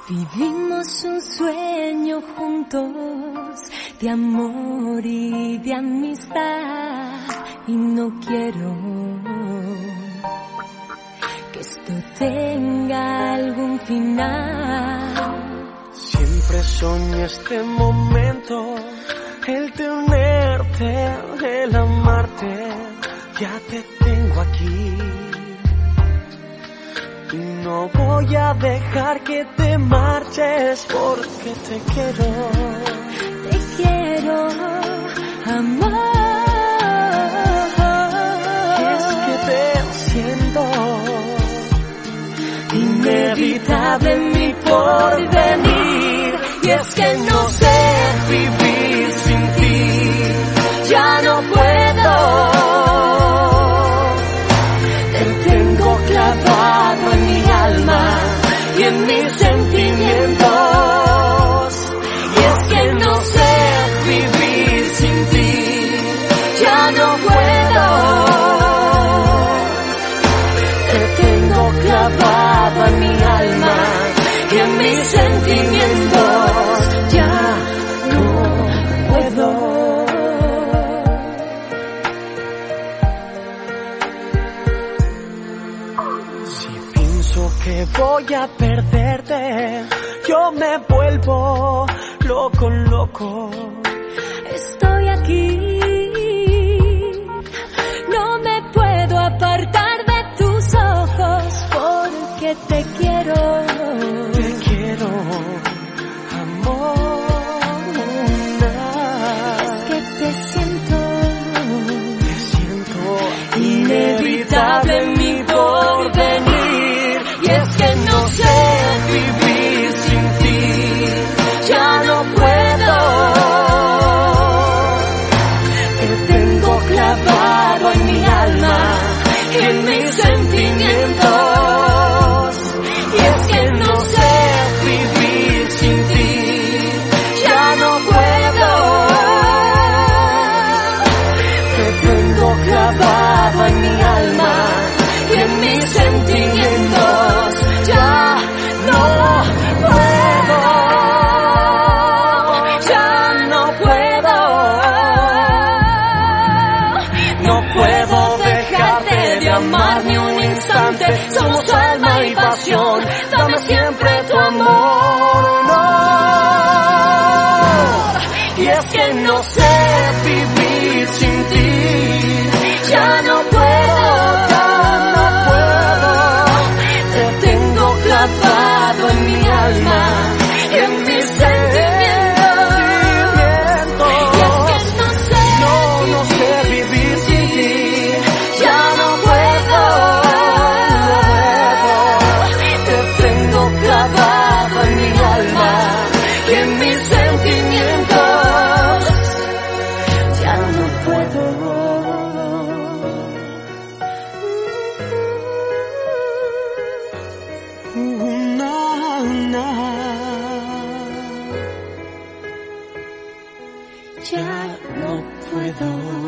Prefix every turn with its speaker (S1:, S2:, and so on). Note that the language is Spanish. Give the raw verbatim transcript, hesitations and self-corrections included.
S1: Vivimos un sueño juntos de amor y de amistad y no quiero que esto tenga algún final.
S2: Siempre soñé este momento, el tenerte, el amarte, ya te tengo aquí. Y no voy a dejar que te marches porque te quiero.
S1: Te quiero, amor.
S2: Es que te siento inevitable en mi porvenir. Y es que no sé vivir sin ti, ya no puedo. Te tengo clavado en mi alma y en mis sentimientos. Y es que no sé vivir sin ti, ya no puedo. Te tengo clavado en mi alma y en mis sentimientos. Ya no puedo. Que voy a perderte, yo me vuelvo loco, loco.
S1: Estoy aquí, no me puedo apartar de tus ojos porque te quiero.
S2: Te quiero, amor.
S1: Es que te siento,
S2: te siento
S1: inevitable en mi porvenir.
S2: Y es que no sé vivir sin ti, ya no puedo. Te tengo clavado en mi alma y en mis sentimientos. Y es que no sé vivir sin ti, ya no puedo. Te tengo clavado en mi alma y en mis sentimientos. Ya no puedo, ya no puedo, no puedo dejarte de amar ni un instante. Somos alma y pasión, dame siempre tu amor, no. Y es que no sé vivir sin ti, ya no puedo. Clavado en mi alma y en mis sentimientos. Y es que no sé, no, no sé vivir sin ti, ya no puedo, te tengo clavado en mi alma y en mis sentimientos, ya no puedo. Ya no puedo.